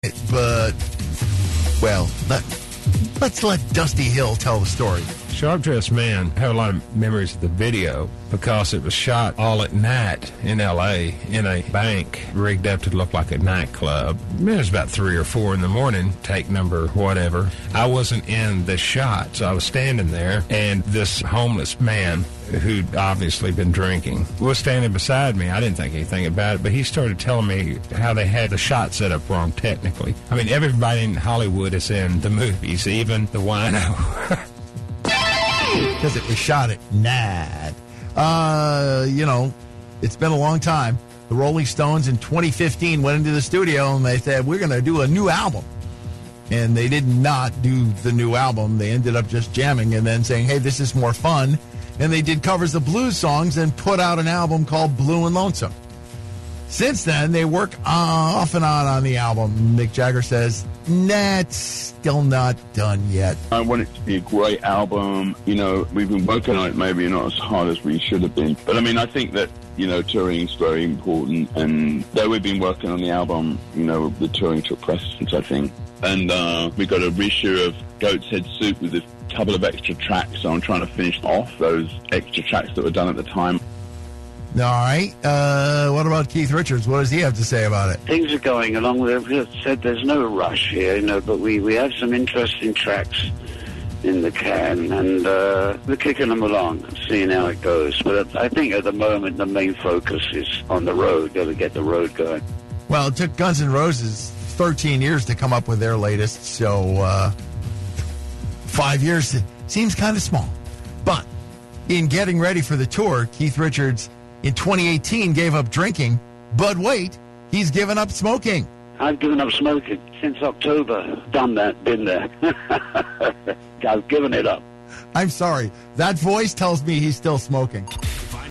But, well, let's let Dusty Hill tell the story. Sharp Dressed Man have a lot of memories of the video because it was shot all at night in L.A. in a bank rigged up to look like a nightclub. It was about 3 or 4 in the morning, take number whatever. I wasn't in the shot, so I was standing there, and this homeless man who'd obviously been drinking was standing beside me. I didn't think anything about it, but he started telling me how they had the shot set up wrong technically. I mean, everybody in Hollywood is in the movies, even the wino. Because it was shot at night. It's been a long time. The Rolling Stones in 2015 went into the studio and they said, we're going to do a new album. And they did not do the new album. They ended up just jamming and then saying, hey, this is more fun. And they did covers of blues songs and put out an album called Blue and Lonesome. Since then, they work off and on the album. Mick Jagger says, nah, it's still not done yet. I want it to be a great album. We've been working on it maybe not as hard as we should have been. But, I think that, touring is very important. And though we've been working on the album, the touring took precedence, I think. And we got a reissue of Goat's Head Soup with a couple of extra tracks. So I'm trying to finish off those extra tracks that were done at the time. All right. What about Keith Richards? What does he have to say about it? Things are going along. We've said there's no rush here, but we have some interesting tracks in the can, and we're kicking them along, seeing how it goes. But I think at the moment the main focus is on the road. Got to get the road going. Well, it took Guns N' Roses 13 years to come up with their latest, so 5 years seems kind of small. But in getting ready for the tour, Keith Richards in 2018 gave up drinking, but wait, he's given up smoking. I've given up smoking since October. Done that, been there. I've given it up. I'm sorry. That voice tells me he's still smoking.